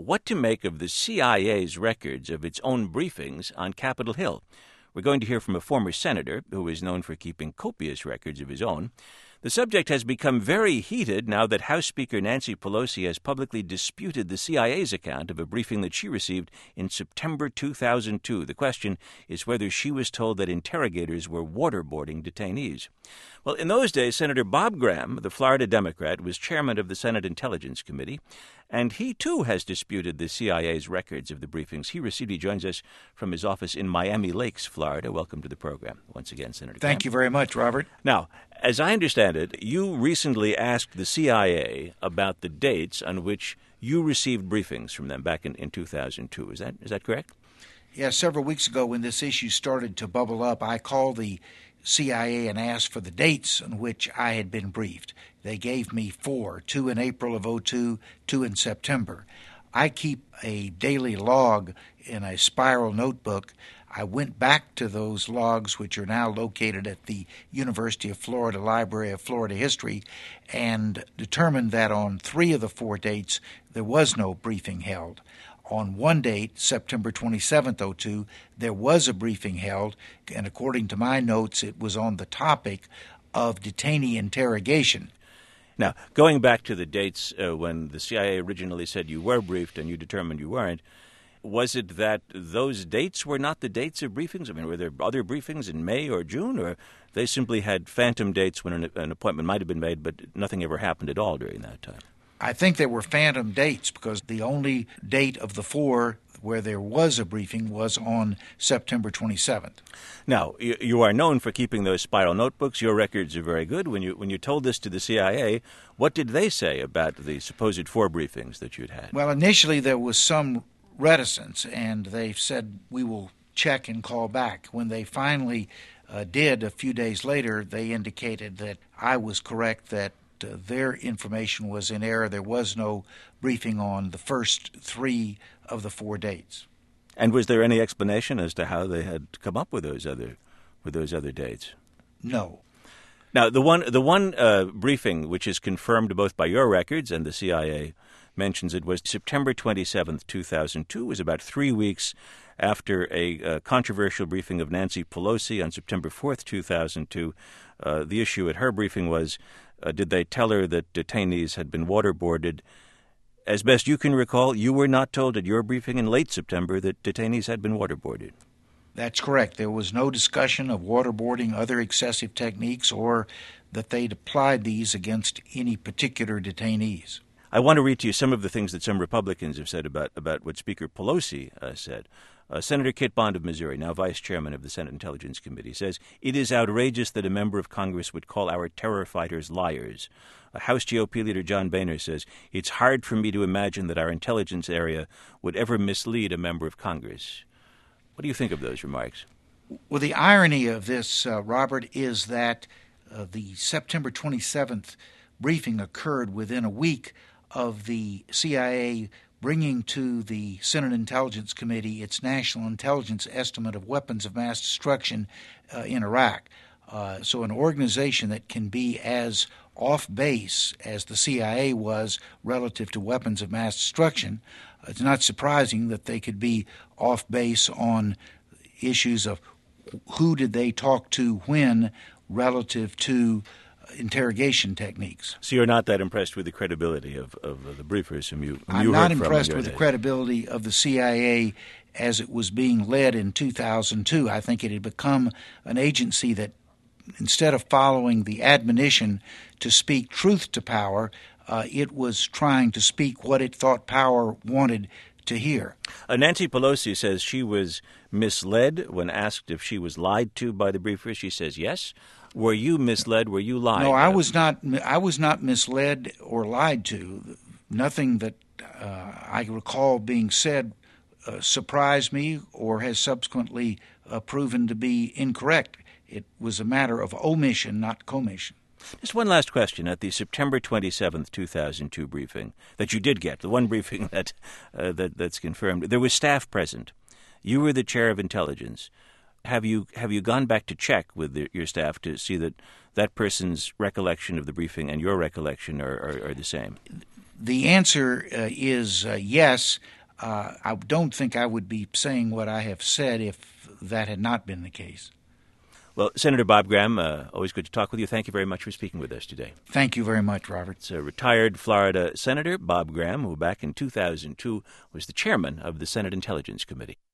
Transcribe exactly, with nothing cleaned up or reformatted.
what to make of the C I A's records of its own briefings on Capitol Hill. We're going to hear from a former senator who is known for keeping copious records of his own. The subject has become very heated now that House Speaker Nancy Pelosi has publicly disputed the C I A's account of a briefing that she received in September two thousand two. The question is whether she was told that interrogators were waterboarding detainees. Well, in those days, Senator Bob Graham, the Florida Democrat, was chairman of the Senate Intelligence Committee, and he, too, has disputed the C I A's records of the briefings he received. He joins us from his office in Miami Lakes, Florida. Welcome to the program once again, Senator Graham. Thank you very much, Robert. Now, as I understand it, you recently asked the C I A about the dates on which you received briefings from them back in, in two thousand two. Is that is that correct? Yeah, several weeks ago when this issue started to bubble up, I called the C I A and asked for the dates on which I had been briefed. They gave me four, two in April of oh two, two in September. I keep a daily log in a spiral notebook. I went back to those logs, which are now located at the University of Florida Library of Florida History, and determined that on three of the four dates there was no briefing held. On one date, September twenty-seventh, oh two, there was a briefing held, and according to my notes, it was on the topic of detainee interrogation. Now, going back to the dates uh, when the C I A originally said you were briefed and you determined you weren't, was it that those dates were not the dates of briefings? I mean, were there other briefings in May or June, or they simply had phantom dates when an, an appointment might have been made, but nothing ever happened at all during that time? I think there were phantom dates because the only date of the four where there was a briefing was on September twenty-seventh. Now, you, you are known for keeping those spiral notebooks. Your records are very good. When you when you told this to the C I A, what did they say about the supposed four briefings that you'd had? Well, initially there was some reticence, and they said, we will check and call back. When they finally uh, did, a few days later, they indicated that I was correct, that uh, their information was in error. There was no briefing on the first three of the four dates. And was there any explanation as to how they had come up with those other with those other dates? No. Now, the one the one uh, briefing which is confirmed both by your records and the C I A mentions it was September twenty-seventh, two thousand two. It was about three weeks after a uh, controversial briefing of Nancy Pelosi on September fourth, two thousand two. Uh, the issue at her briefing was, uh, did they tell her that detainees had been waterboarded? As best you can recall, you were not told at your briefing in late September that detainees had been waterboarded. That's correct. There was no discussion of waterboarding, other excessive techniques, or that they'd applied these against any particular detainees. I want to read to you some of the things that some Republicans have said about, about what Speaker Pelosi uh, said. Uh, Senator Kit Bond of Missouri, now vice chairman of the Senate Intelligence Committee, says, "It is outrageous that a member of Congress would call our terror fighters liars." Uh, House G O P leader John Boehner says, "It's hard for me to imagine that our intelligence area would ever mislead a member of Congress." What do you think of those remarks? Well, the irony of this, uh, Robert, is that uh, the September twenty-seventh briefing occurred within a week of the C I A bringing to the Senate Intelligence Committee its national intelligence estimate of weapons of mass destruction uh, in Iraq. Uh, so an organization that can be as off base as the C I A was relative to weapons of mass destruction, uh, it's not surprising that they could be off base on issues of who did they talk to when relative to interrogation techniques. So you're not that impressed with the credibility of, of the briefers whom you, whom I'm you not heard from impressed with the days. credibility of the C I A as it was being led in two thousand two. I think it had become an agency that, instead of following the admonition to speak truth to power, uh, it was trying to speak what it thought power wanted to hear. Uh, Nancy Pelosi says she was misled when asked if she was lied to by the briefers. She says yes. Were you misled? Were you lied? No, I was not. I was not misled or lied to. Nothing that uh, I recall being said uh, surprised me or has subsequently uh, proven to be incorrect. It was a matter of omission, not commission. Just one last question. At the September twenty-seventh, two thousand two briefing that you did get, the one briefing that, uh, that that's confirmed, there was staff present. You were the chair of intelligence. Have you have you gone back to check with the, your staff to see that that person's recollection of the briefing and your recollection are, are, are the same? the answer uh, is uh, yes. Uh, I don't think I would be saying what I have said if that had not been the case. Well, Senator Bob Graham, uh, always good to talk with you. Thank you very much for speaking with us today. Thank you very much, Robert. It's a retired Florida Senator Bob Graham, who back in two thousand two was the chairman of the Senate Intelligence Committee.